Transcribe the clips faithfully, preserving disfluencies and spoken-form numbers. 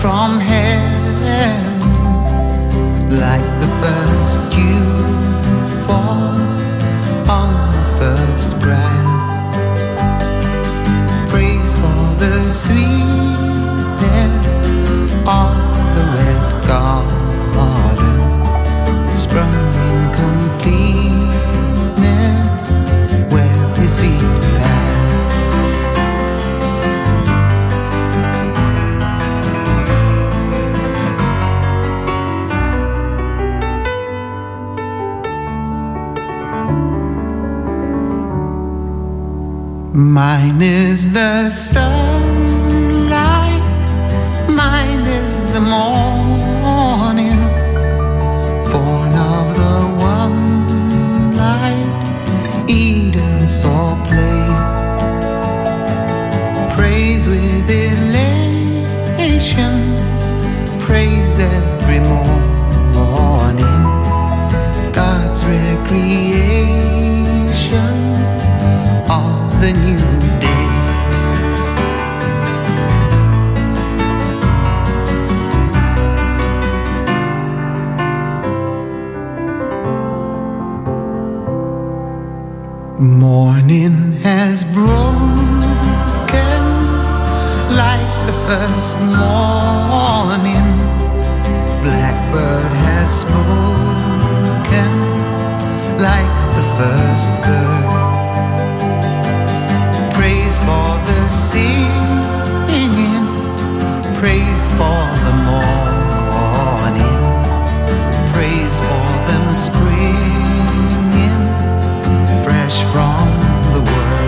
from heaven, like the first dew fall on the first grass. Praise for the sweetness of the wet garden, sprung in completeness where his feet pass. Mine is the sunlight, mine is the morning, born of the one light Eden saw play. Praise with elation, praise every morning, God's recreation of the new day. Morning has broken like the first morning, blackbird has spoken like the first bird. Praise for the singing, praise for the morning, praise for them springing fresh from the word.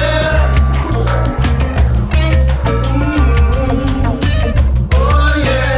Yeah.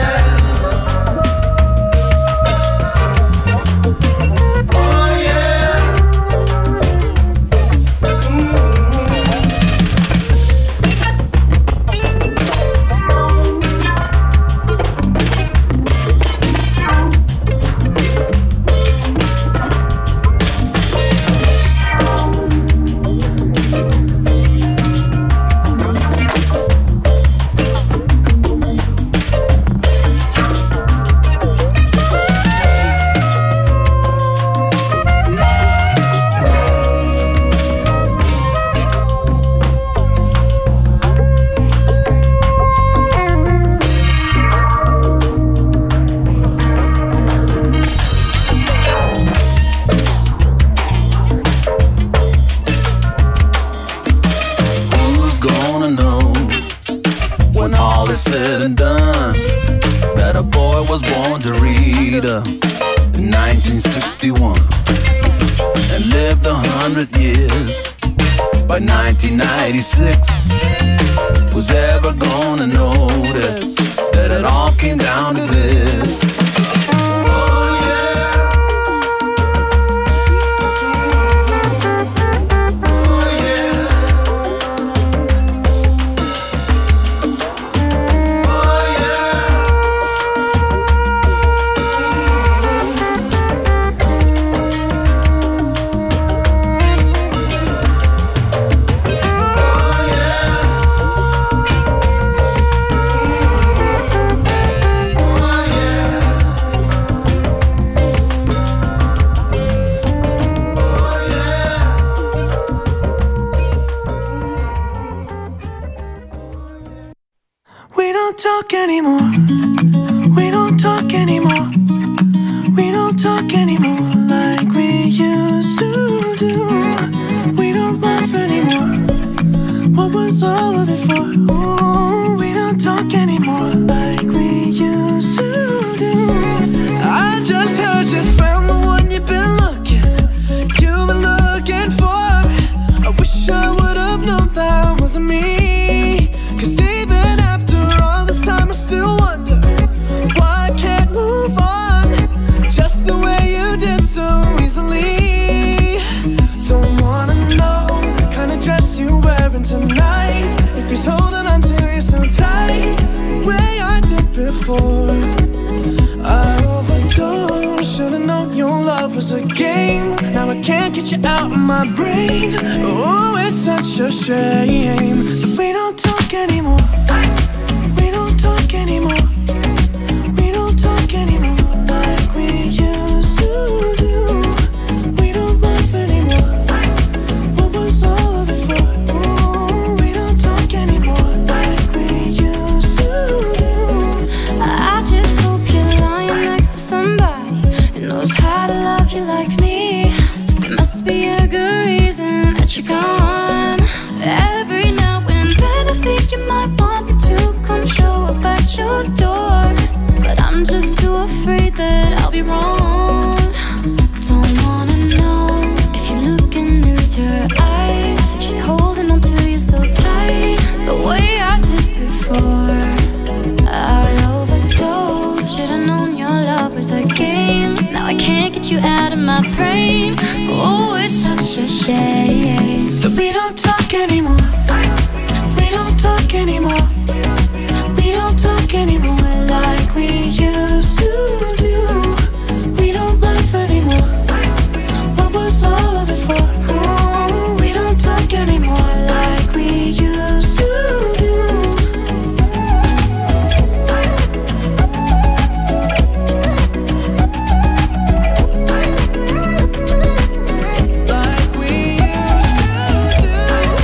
is said and done, that a boy was born to read uh, in nineteen sixty-one and lived a hundred years. By nineteen ninety-six, who's ever gonna notice that it all came down to this? We don't talk anymore. We don't talk anymore. We don't talk anymore like we used to do. We don't laugh anymore. What was all of it for? Ooh, we don't talk anymore like we used to do. I just heard you found the one you've been looking, you've been looking for. I wish I would have known that wasn't me. Cause even after all this time I still wonder why I can't move on just the way you did so easily. Don't wanna know the kind of dress you're wearing tonight, if he's holding on to you so tight the way I did before. I overdosed, should've known your love was a game. Now I can't get you out of my brain. Oh, it's such a shame that we don't talk anymore. We don't talk anymore. We don't talk anymore like we used to do. We don't laugh anymore. What was all of it for? Ooh, we don't talk anymore like we used to do. I just hope you're lying next to somebody who knows how to love you like me. There must be a good reason that you're gone. Every now and then I think you might want me to come show up at your door, but I'm just too afraid that I'll be wrong. Don't wanna know if you're looking into her eyes, if she's holding on to you so tight the way I did before. I overdosed, should've known your love was a game. Now I can't get you out of my brain. Oh, it's such a shame that we don't talk anymore. We don't talk anymore. We don't talk anymore like we used to do. We don't laugh anymore. What was all of it for? Oh, we don't talk anymore like we used to do. Like we used to do.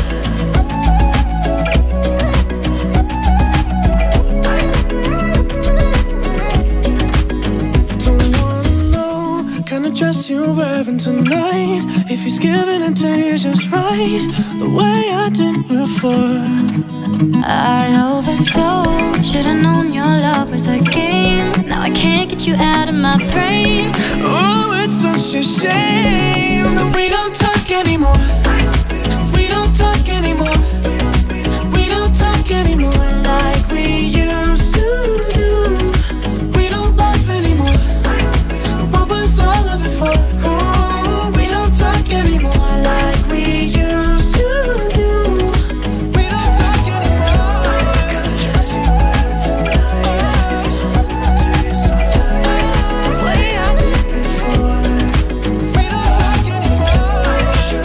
Don't wanna know kind of dress you're wearing tonight, if he's giving it to you just right the way I did before. I overdosed, should've known your love was a game. Now I can't get you out of my brain. Oh, it's such a shame that we don't talk anymore. We don't talk anymore. We don't talk anymore like we used to do. We don't laugh anymore. What was all of it for? Oh, we don't talk anymore like we used to do. We don't talk anymore. The way I did before. We don't talk anymore.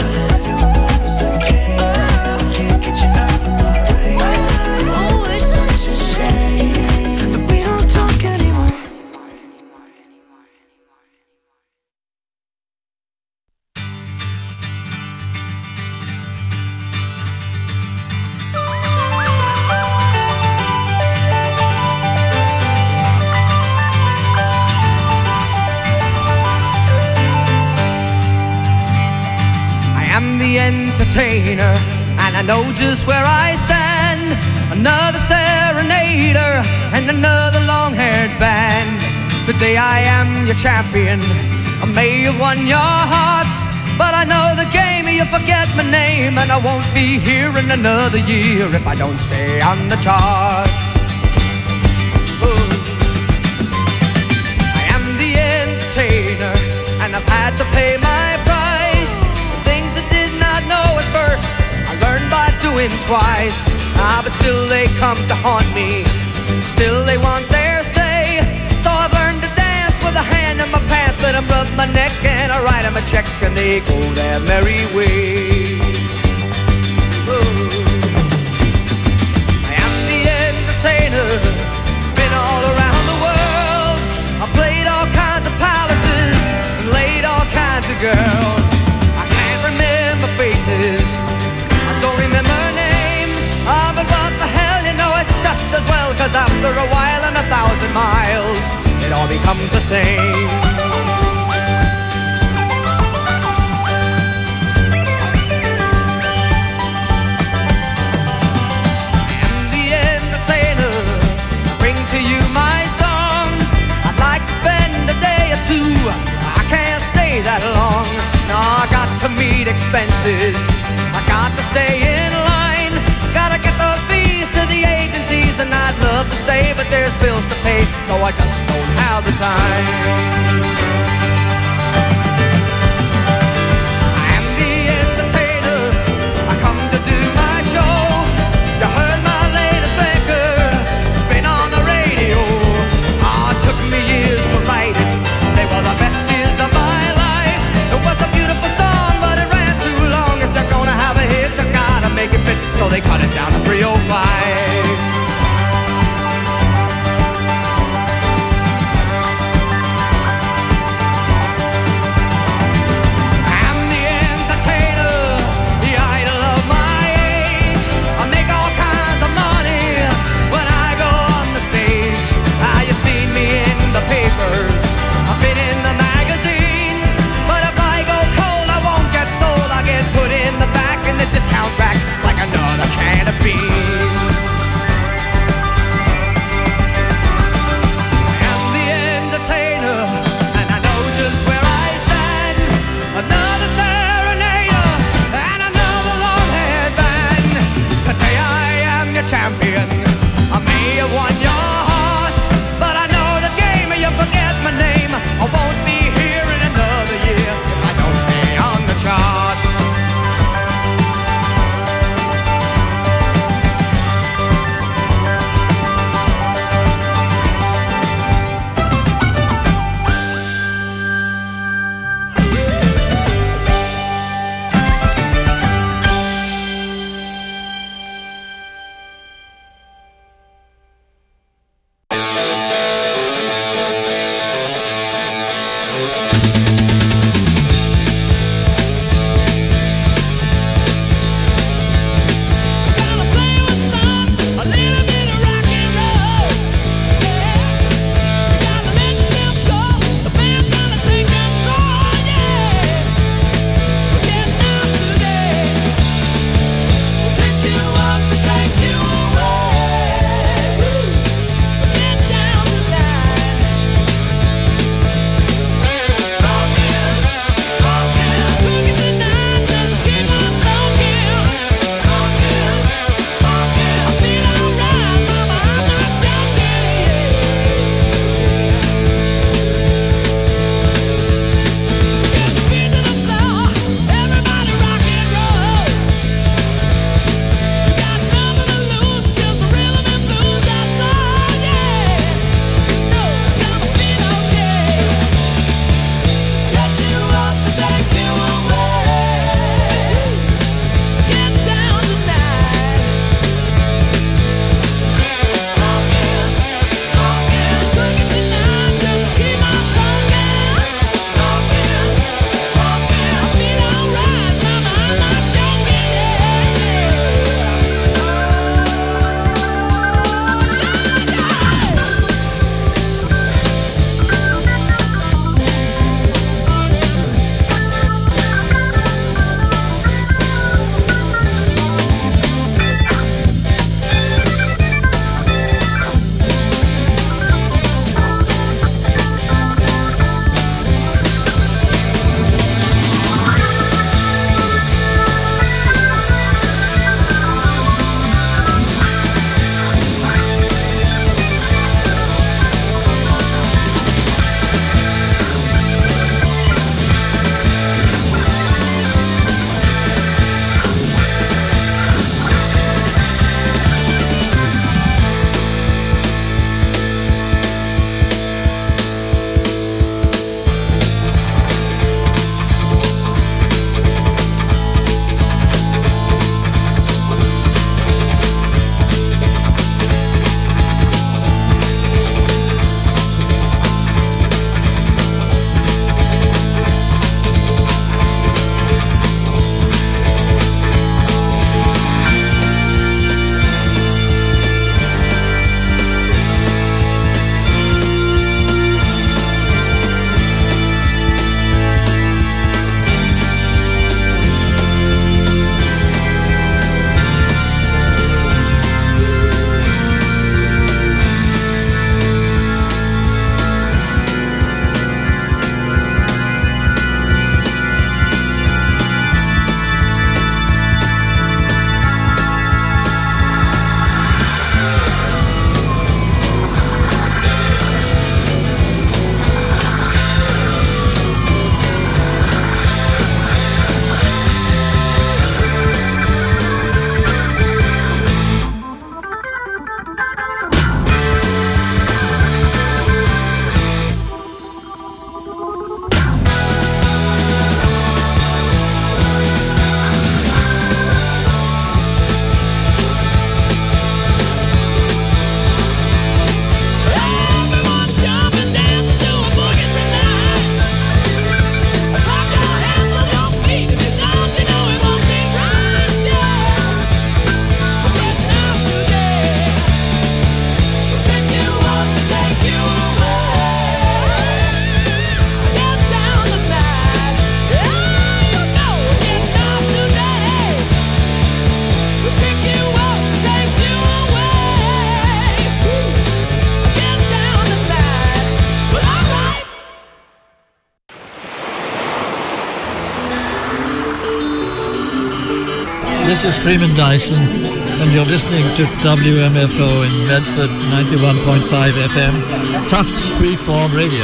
Can't get you out of my brain. Oh, it's such a shame That we don't talk anymore. I am the entertainer, and I know just where I stand. Another serenader and another long-haired band. Today I am your champion. I may have won your hearts, but I know the game, you forget my name, and I won't be here in another year if I don't stay on the charts. Ooh. I am the entertainer, and I've had to pay my price. Things I did not know at first, I learned by doing twice. Ah, but still they come to haunt me, still they want their say. So I've learned to dance with a hand in my pants, and I rub my neck and I write them a check, and they go their merry way. Ooh. I am the entertainer, been all around the world. I played all kinds of palaces and laid all kinds of girls. I can't remember faces, I don't remember names. Ah, but what the hell, you know it's just as well, 'cause after a while and a thousand miles, it all becomes the same. I am the entertainer, I bring to you my songs. I'd like to spend a day or two, I can't stay that long. No, I got to meet expenses, I got to stay in line, gotta get those fees to the agencies, and I'd love to stay, but there's bills to pay, so I just don't have the time. I am the entertainer, I come to do my show. You heard my latest record, it's been on the radio. Ah, it took me years to write it, they were the best years of my life. It was a beautiful song, but it ran too long. If you're gonna have a hit, you gotta make it fit, so they cut it down to three oh five. I've been in the magazines, but if I go cold I won't get sold. I get put in the back in the discount rack like another can of beans. I am the entertainer, and I know just where I stand. Another serenader and another long-haired band. Today I am your champion, I may have won your hearts, but I know the game, you forget my name. I won't be here in another year if I don't stay on the charts. is Freeman Dyson, and you're listening to W M F O in Medford, ninety-one point five F M, Tufts Freeform Radio.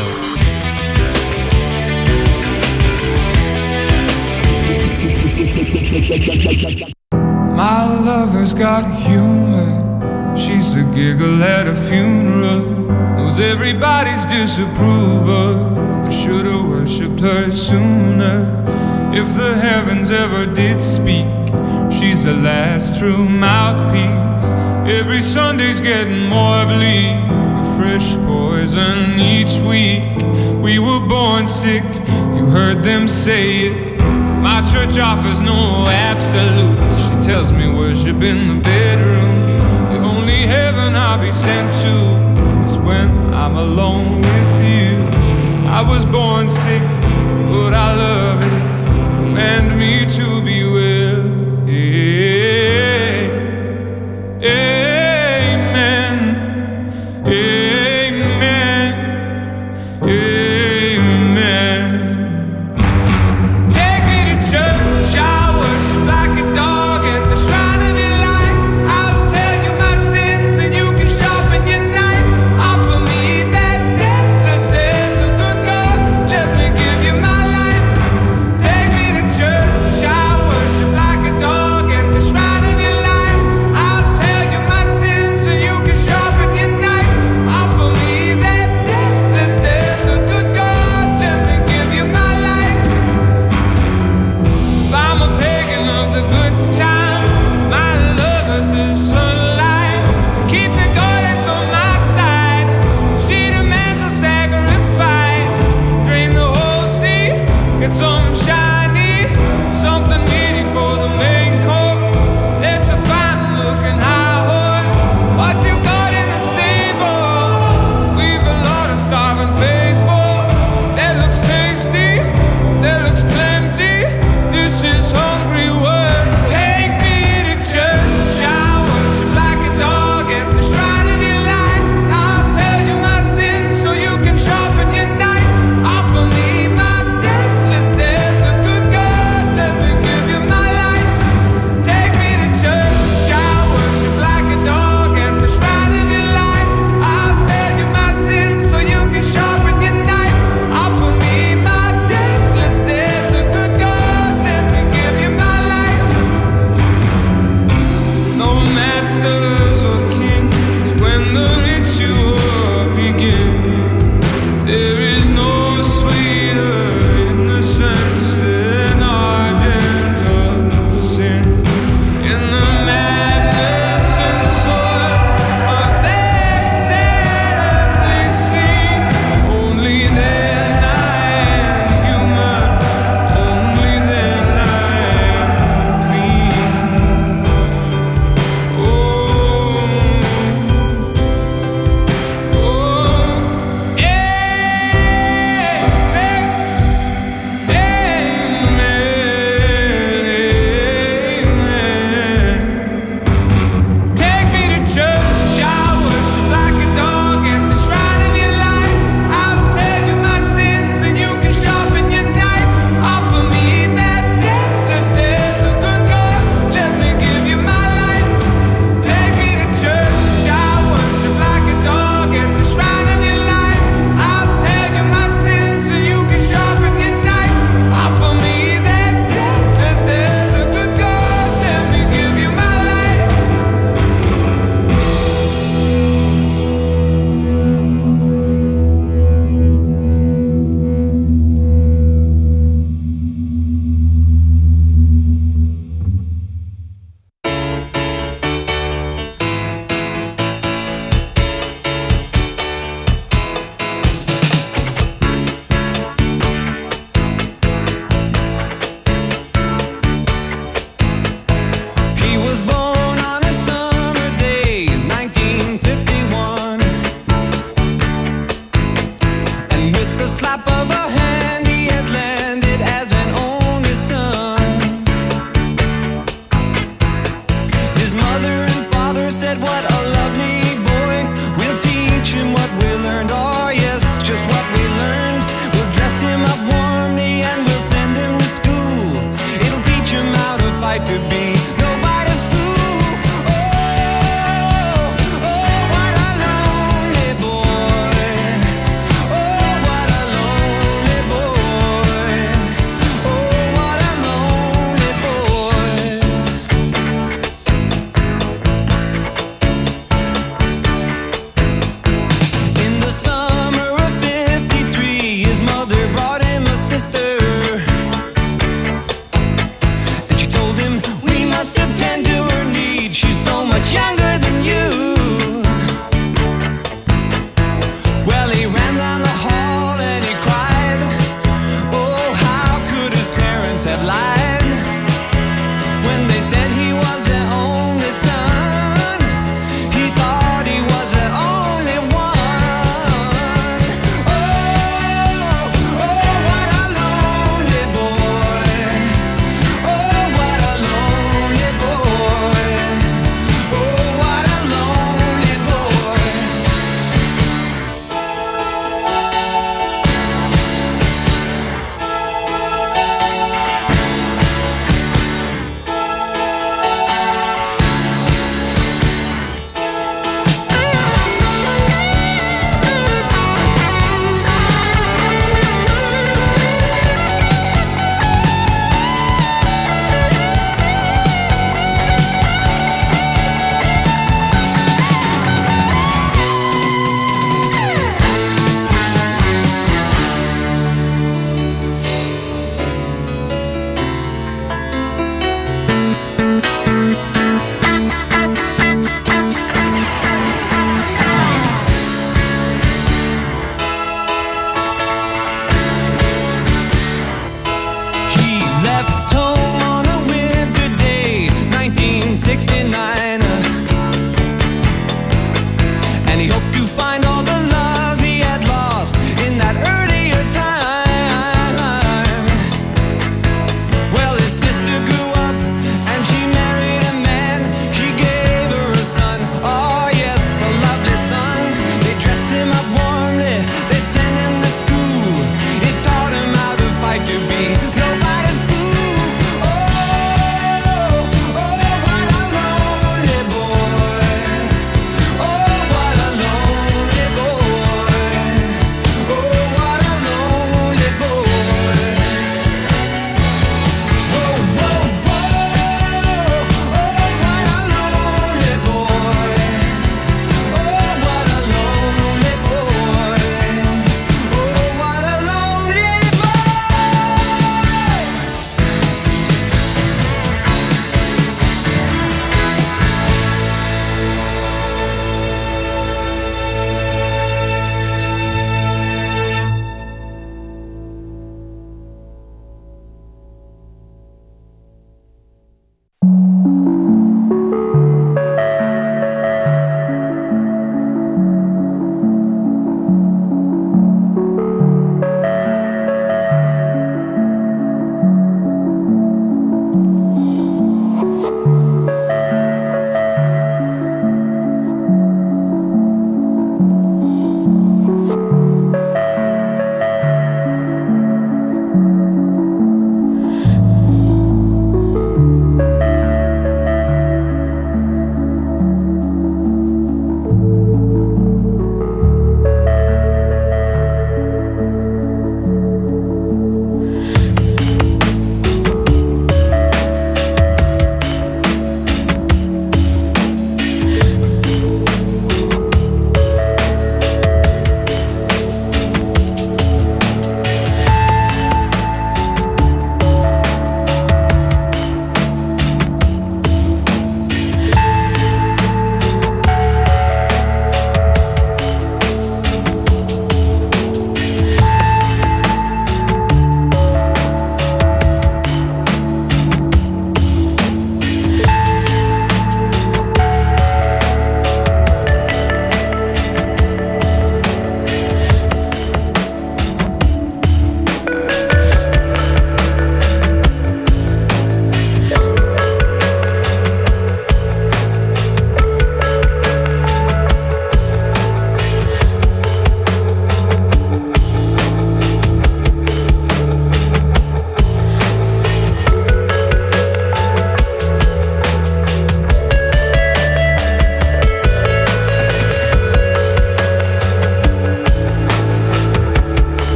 My lover's got humor. She's the giggle at a funeral. Knows everybody's disapproval. I should've worshipped her sooner. If the heavens ever did speak, she's the last true mouthpiece. Every Sunday's getting more bleak, a fresh poison each week. We were born sick, you heard them say it. My church offers no absolutes. She tells me worship in the bedroom. The only heaven I'll be sent to is when I'm alone with you. I was born sick, but I love it. Command me to be well. Amen. Amen. Amen. Take me to church. I worship like a dog at the shrine of your light. I'll tell you my sins and you can sharpen your knife. Offer me that deathless death, the good God. Let me give you my life. Take me to church. I worship like a dog at the shrine of your life. I'll tell you my sins and you can sharpen your knife. Offer me that deathless death, the good God. Let me give you my life. If I'm a pagan of the good time, my lover's the sunlight. Keep the goddess on my side. She demands a sacrifice. Drain the whole sea, get some shiny, something needy for the main course. Let's a fine looking high horse. What you got in the stable? We've a lot of starving faithful. That looks tasty, that looks plenty. This is hungry word. Take me to church. I worship like a dog at the shrine of your light. I'll tell you my sins so you can sharpen your knife. Offer me my deathless death, the good God. Let me give you my life. Take me to church. I worship like a dog at the shrine of your light. I'll tell you my sins so you can sharpen your knife. Offer me my deathless death, the good God. Let me give you my life. No masters or kings when the ritual begins. There is no sweeter innocence than ardent of sin. In the madness and soil of that sad earthly scene, only then I am human. Only then I am clean. Oh, oh, amen, amen, amen. Take me to church. I worship like a dog at the shrine of your life. I'll tell you my sins and you can sharpen your knife. Offer me that deathless death, the good God. Let me give you my life. Take me to church. I worship like a dog at the shrine of your life. I'll tell you my sins and you can sharpen your knife. Offer me that deathless death, the good God. Let me give you my life. He was born on a summer day in nineteen fifty-one, and with the slap of a hand he had landed as an only son. His mother and father said, what a lovely boy. We'll teach him what we learned. Oh yes, just what we learned. We'll dress him up warmly and we'll send him to school. It'll teach him how to fight to be nobody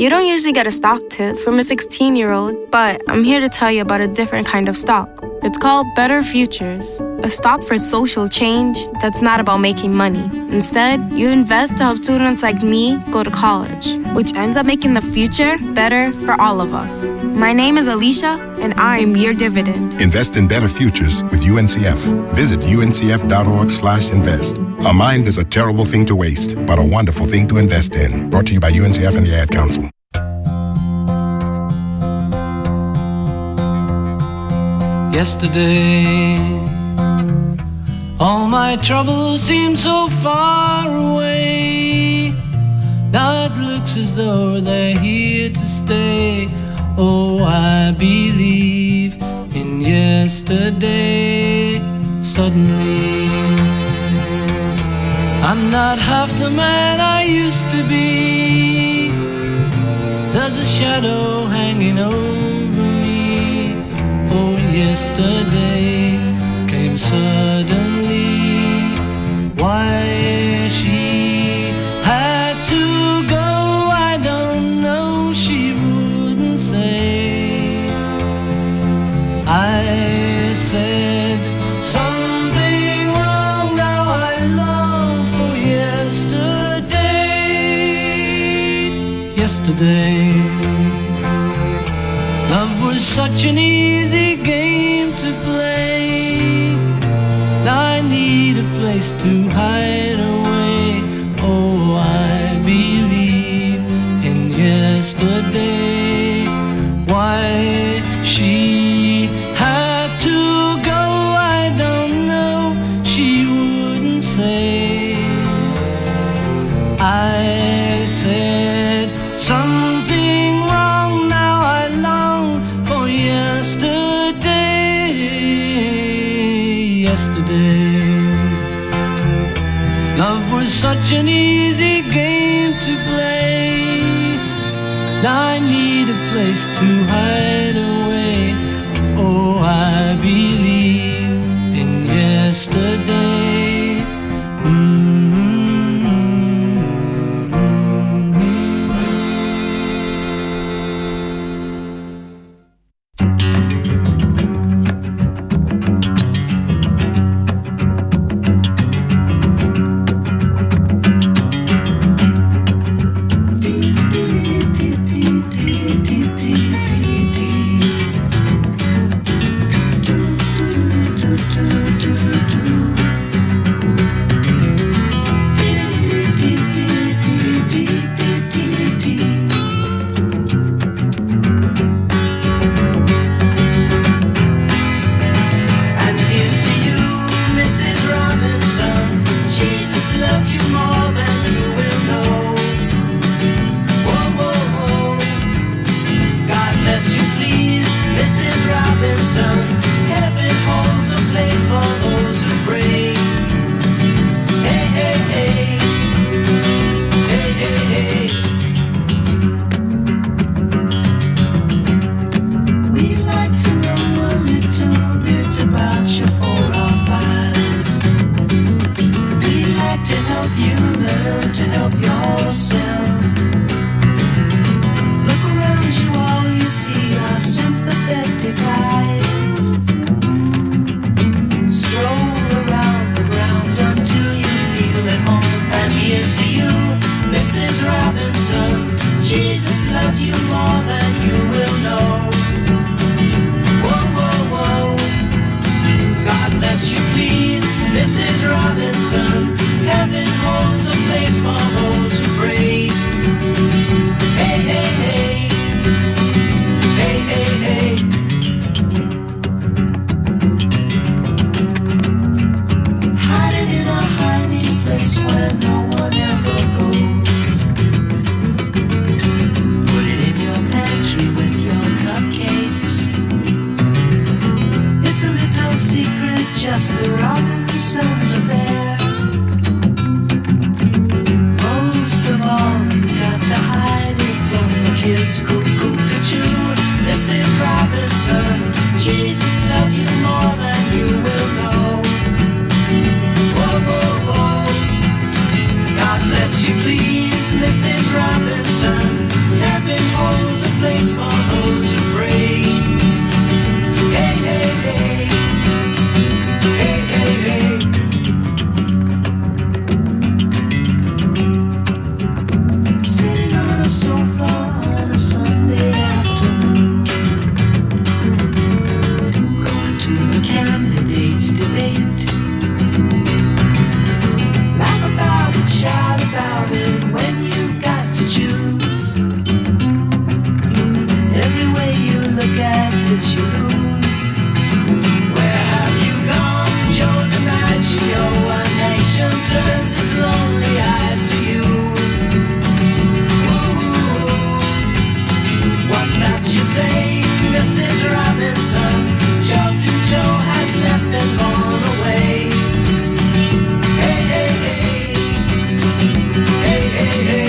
You don't usually get a stock tip from a sixteen-year-old, but I'm here to tell you about a different kind of stock. It's called Better Futures, a stock for social change that's not about making money. Instead, you invest to help students like me go to college, which ends up making the future better for all of us. My name is Alicia, and I'm your dividend. Invest in better futures with U N C F. Visit U N C F dot org slash invest. A mind is a terrible thing to waste, but a wonderful thing to invest in. Brought to you by U N C F and the Ad Council. Yesterday, all my troubles seemed so far away. Now it looks as though they're here to stay. Oh, I believe in yesterday. Suddenly, I'm not half the man I used to be. There's a shadow hanging over me. Oh, yesterday came suddenly. Why she had to go, I don't know, she wouldn't say. I said something wrong, now I long for yesterday. Yesterday, love was such an easy game to play. Now I need a place to hide away. Oh, I believe in yesterday. Why she had to go, I don't know, she wouldn't say. I said something wrong, now I long for yesterday. Yesterday, love was such an easy game to play. Now I need a place to hide away. Oh, I believe in yesterday. Mm-hmm. Missus Robinson, happy son. Joe to Joe has left and gone away. Hey, hey, hey. Hey, hey, hey.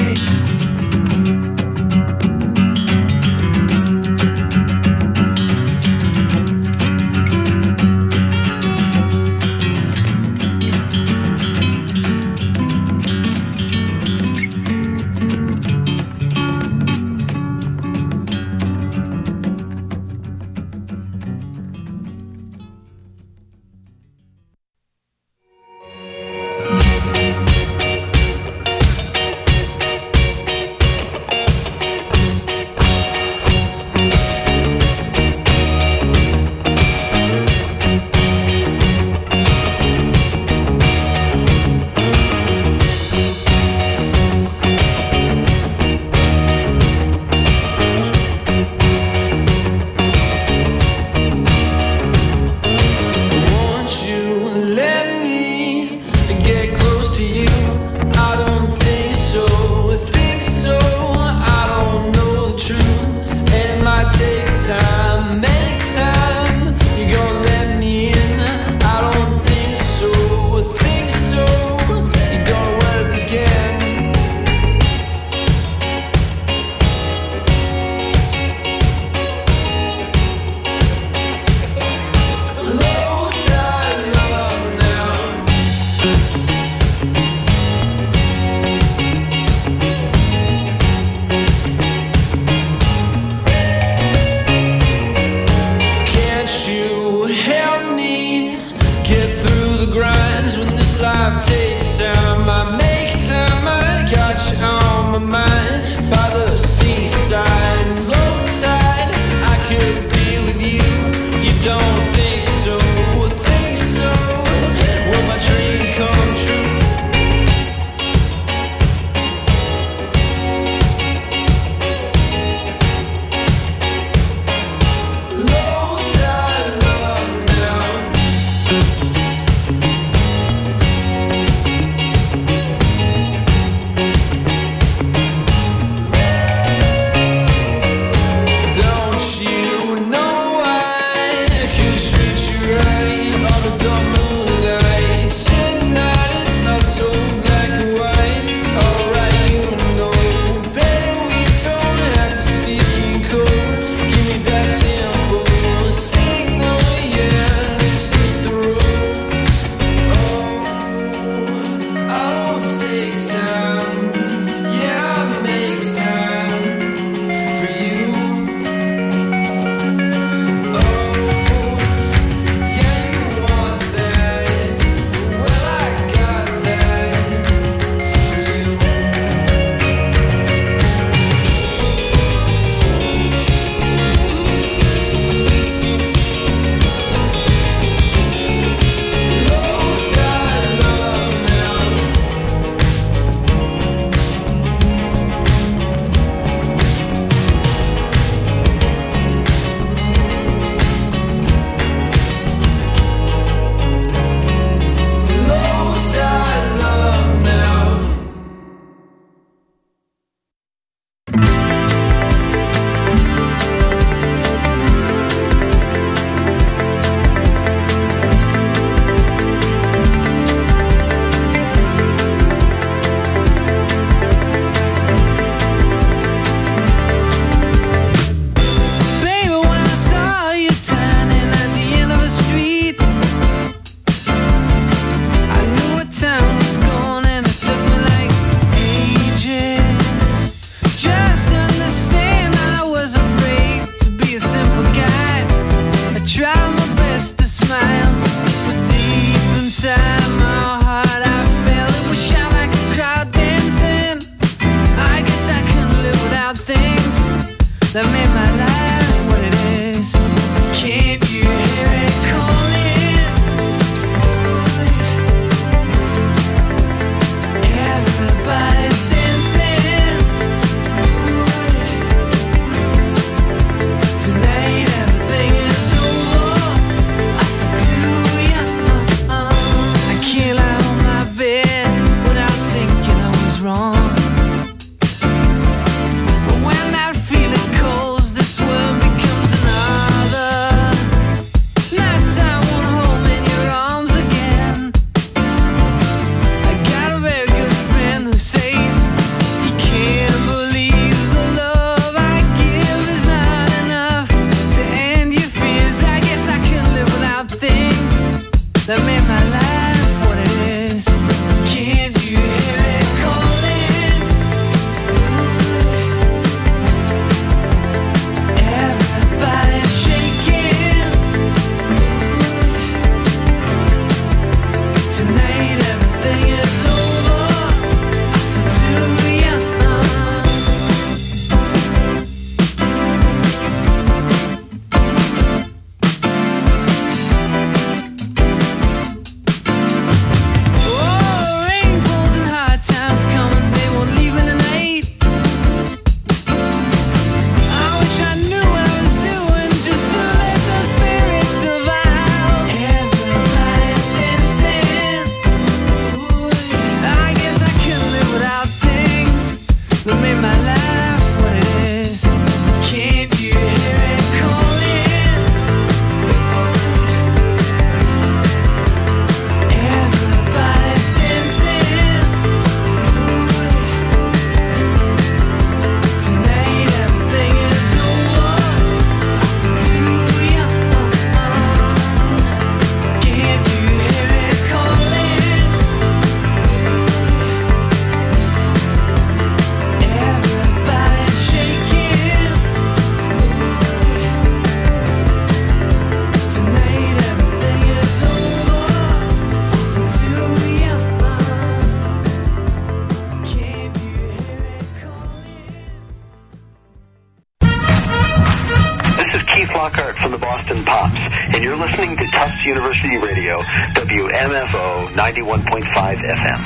the Boston Pops, and you're listening to Tufts University Radio, W M F O ninety-one point five F M.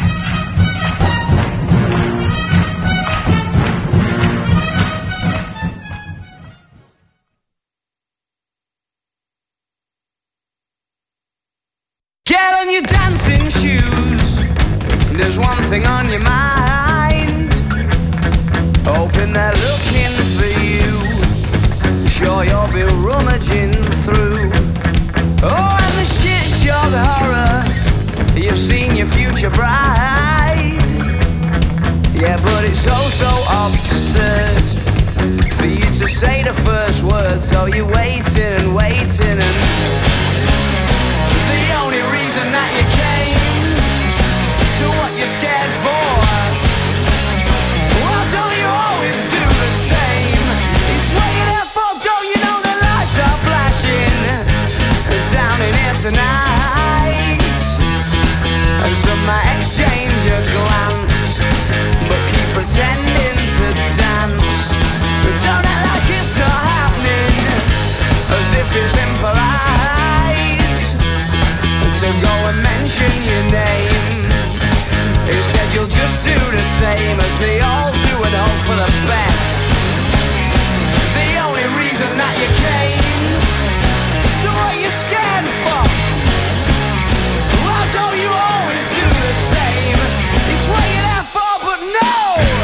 Get on your dancing shoes. There's one thing on your mind. Hoping they're looking for you. Sure you'll be rummaging through. Oh, and the shit shock horror. You've seen your future bride. Yeah, but it's so, so absurd for you to say the first word. So you're waiting and waiting and the only reason that you came, so what you're scared for? Well, don't you always do the same? It's what you're there for, don't you know the lights are flashing down in here tonight? And some might exchange a glance, but keep pretending to dance. But don't act like it's not happening, as if it's impolite to go and mention your name. Instead you'll just do the same as they all do and hope for the best. The only reason that you came, so what are you scared for? Why don't you always do the same? It's what you're there for, but no!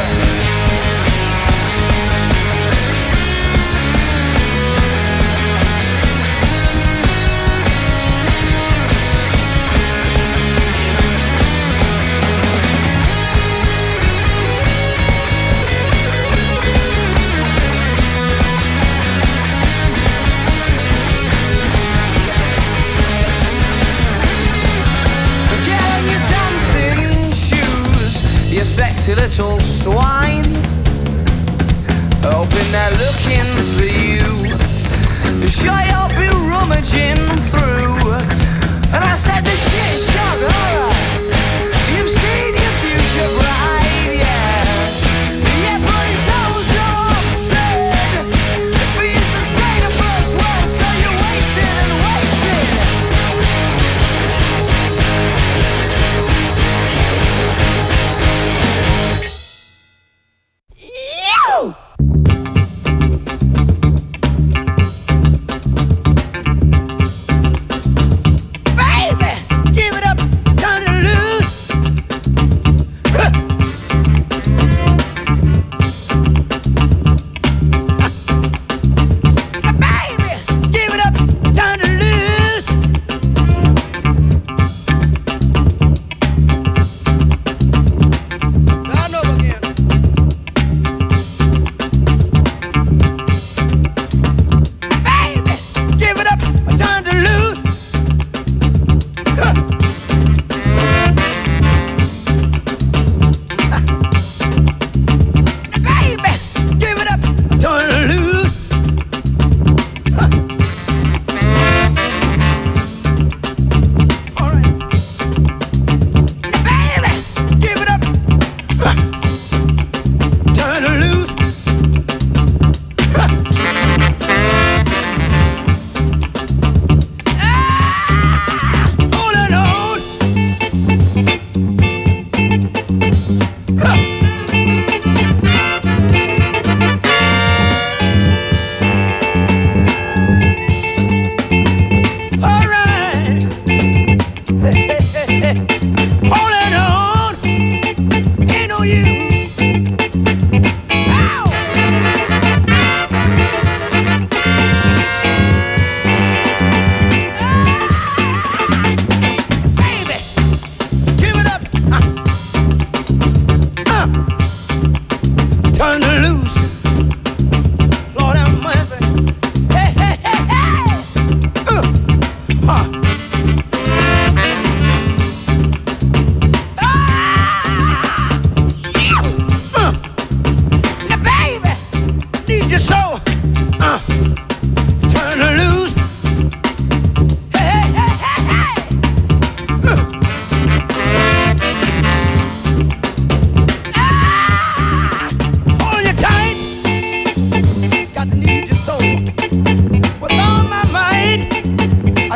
You sexy little swine, hoping they're looking for you. Sure you'll be rummaging through. And I said the shit shock horror. You've seen your future bride, yeah. Yeah, but it's all so absurd for you to say the first word. So you're waiting and waiting. Baby, give it up.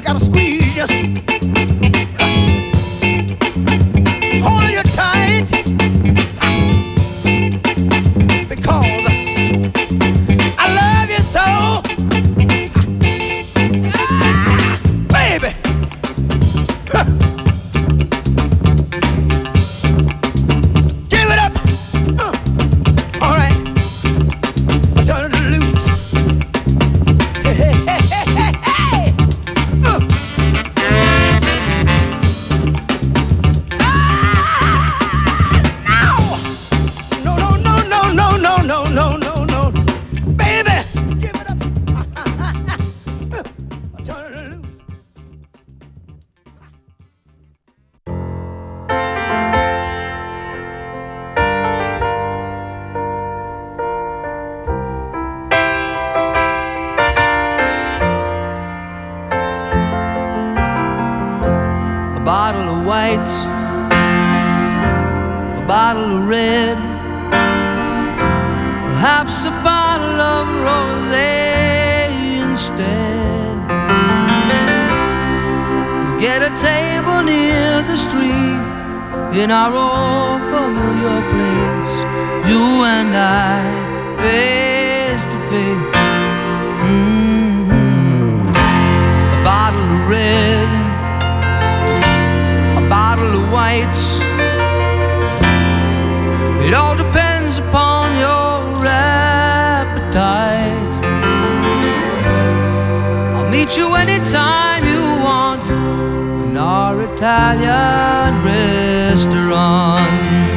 gotta squeeze you. Hold you tight, because I love you so. Ah, baby. Huh. Give it up. Uh. All right. Turn it loose. Hey, hey, hey, hey, hey, hey. Uh. No, no, no, no, no, no, no, no, no, no. Baby, give it up. Turn it loose. A bottle of white, a bottle of red, perhaps a bottle of rosé instead. Get a table near the stream in our old familiar place, you and I, face to face. Mm-hmm. A bottle of red, a bottle of white. It all depends upon your appetite. I'll meet you anytime you want in our Italian restaurant.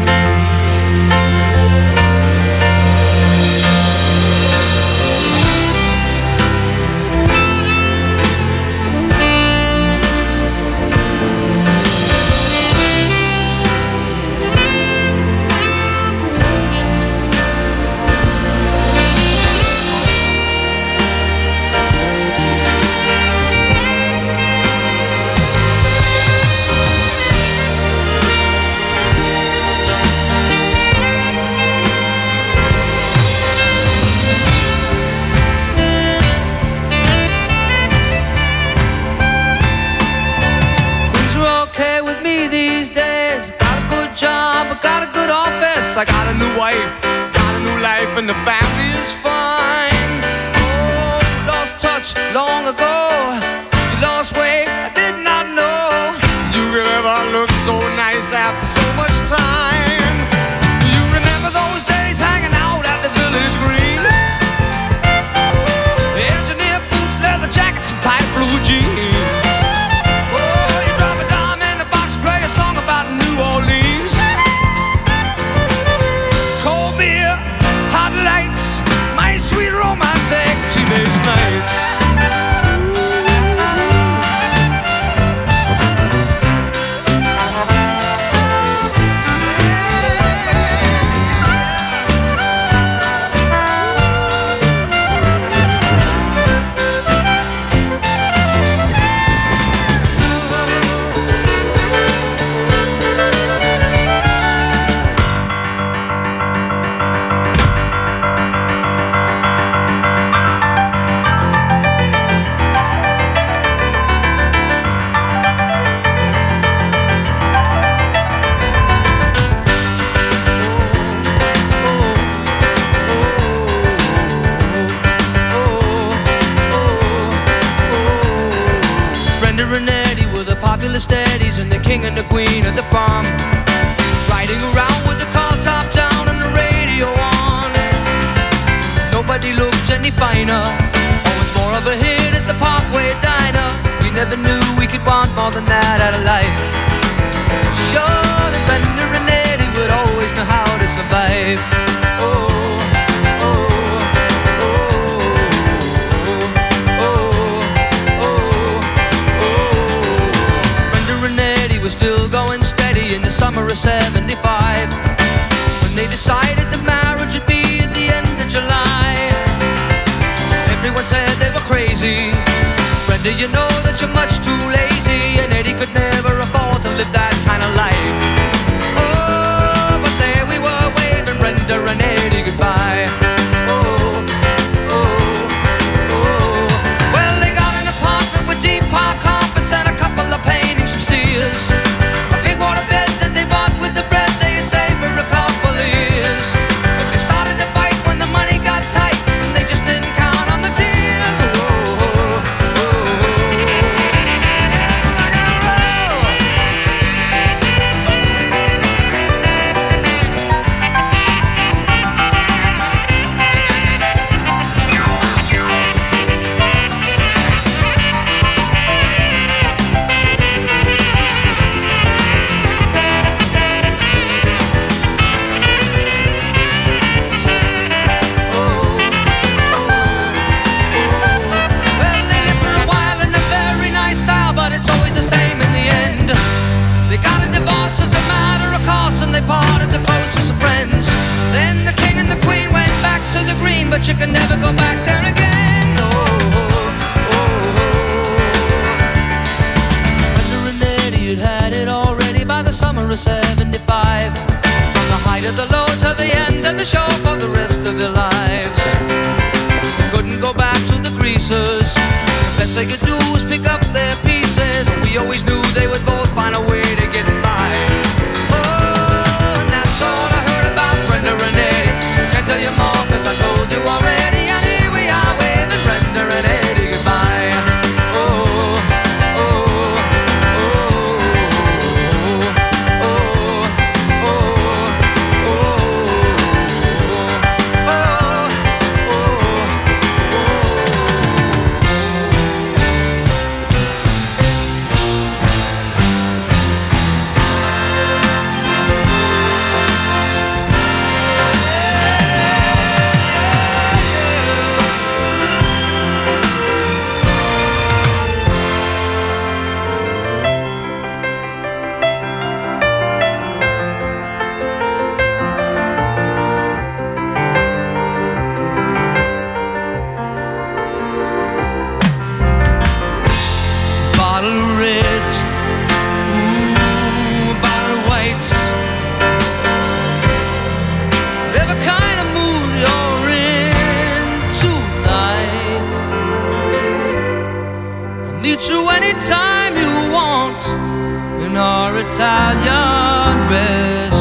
I got a new wife, got a new life, and the family is fine. Oh, lost touch long ago. You lost weight, I did not know. You could ever look so nice after so much time. Do you remember those days hanging out at the Village Green? Engineer boots, leather jackets, and tight blue jeans. Oh, you drop a dime in the box, play a song about New Orleans. Sweet romantic teenage nights. Steadies and the king and the queen of the palm, riding around with the car top down and the radio on. Nobody looked any finer, always more of a hit at the Parkway Diner. We never knew we could want more than that out of life. Sure, the Bender and Eddie would always know how to survive. Oh, still going steady in the summer of seventy-five, when they decided the marriage would be at the end of July. Everyone said they were crazy. Brenda, you know that you're much too lazy, and Eddie could never afford to live that kind of life. Oh, but there we were waving Brenda and Eddie goodbye. Oh, oh, oh. Well, they got an apartment with deep park on. you can never go back there again. Oh, oh, oh. Brenda and Eddie had had it already by the summer of seventy-five. From the height of the low to the end of the show for the rest of their lives. They couldn't go back to the greasers. The best they could do was pick up their pieces. We always knew they would both find a way to get by. Oh, and that's all I heard about Brenda and Eddie. Can't tell you more cause I told you already. And here we are waving Brenda and Eddie goodbye. Oh, oh, oh, oh, oh, oh, bottle reds, ooh, bottle whites. Whatever kind of mood you're in tonight, I'll meet you anytime you want in our Italian restaurant.